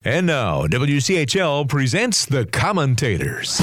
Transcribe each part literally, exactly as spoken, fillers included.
And now, W C H L presents The Commentators.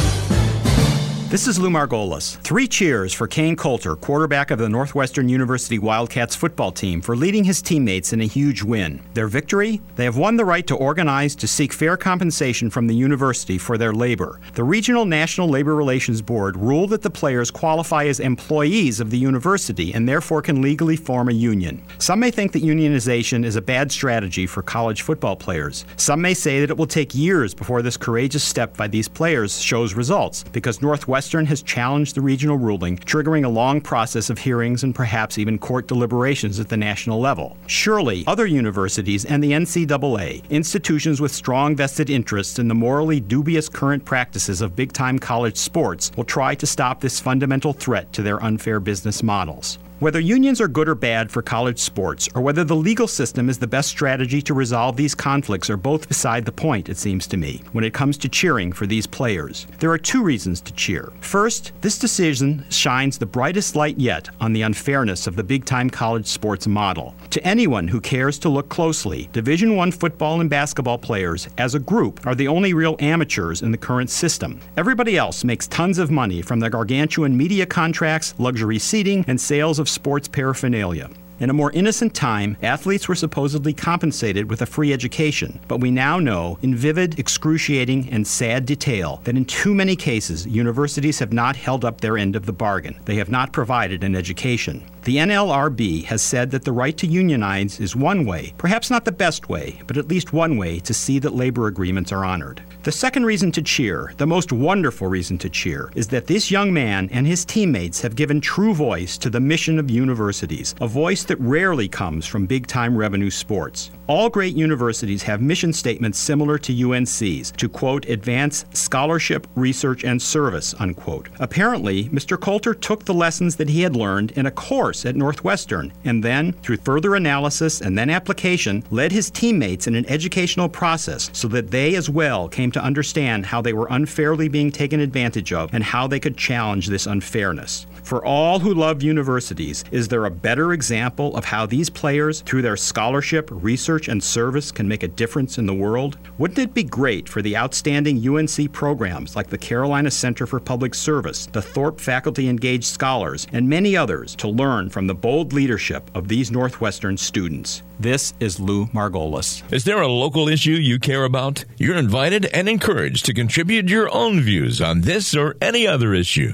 This is Lou Margolis. Three cheers for Kane Coulter, quarterback of the Northwestern University Wildcats football team, for leading his teammates in a huge win. Their victory? They have won the right to organize to seek fair compensation from the university for their labor. The Regional National Labor Relations Board ruled that the players qualify as employees of the university and therefore can legally form a union. Some may think that unionization is a bad strategy for college football players. Some may say that it will take years before this courageous step by these players shows results, because Northwestern has challenged the regional ruling, triggering a long process of hearings and perhaps even court deliberations at the national level. Surely, other universities and the N C double A, institutions with strong vested interests in the morally dubious current practices of big-time college sports, will try to stop this fundamental threat to their unfair business models. Whether unions are good or bad for college sports, or whether the legal system is the best strategy to resolve these conflicts, are both beside the point, it seems to me, when it comes to cheering for these players. There are two reasons to cheer. First, this decision shines the brightest light yet on the unfairness of the big-time college sports model. To anyone who cares to look closely, Division I football and basketball players, as a group, are the only real amateurs in the current system. Everybody else makes tons of money from the gargantuan media contracts, luxury seating, and sales of sports paraphernalia. In a more innocent time, athletes were supposedly compensated with a free education, but we now know, in vivid, excruciating, and sad detail, that in too many cases, universities have not held up their end of the bargain. They have not provided an education. The N L R B has said that the right to unionize is one way, perhaps not the best way, but at least one way to see that labor agreements are honored. The second reason to cheer, the most wonderful reason to cheer, is that this young man and his teammates have given true voice to the mission of universities, a voice that rarely comes from big-time revenue sports. All great universities have mission statements similar to U N C's, to, quote, advance scholarship, research, and service, unquote. Apparently, Mister Coulter took the lessons that he had learned in a course at Northwestern, and then, through further analysis and then application, led his teammates in an educational process so that they as well came to understand how they were unfairly being taken advantage of and how they could challenge this unfairness. For all who love universities, is there a better example of how these players, through their scholarship, research, and service, can make a difference in the world? Wouldn't it be great for the outstanding U N C programs like the Carolina Center for Public Service, the Thorpe Faculty Engaged Scholars, and many others to learn from the bold leadership of these Northwestern students? This is Lou Margolis. Is there a local issue you care about? You're invited and encouraged to contribute your own views on this or any other issue.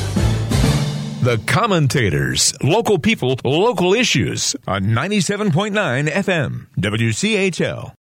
The Commentators, local people, local issues on ninety-seven point nine F M, W C H L.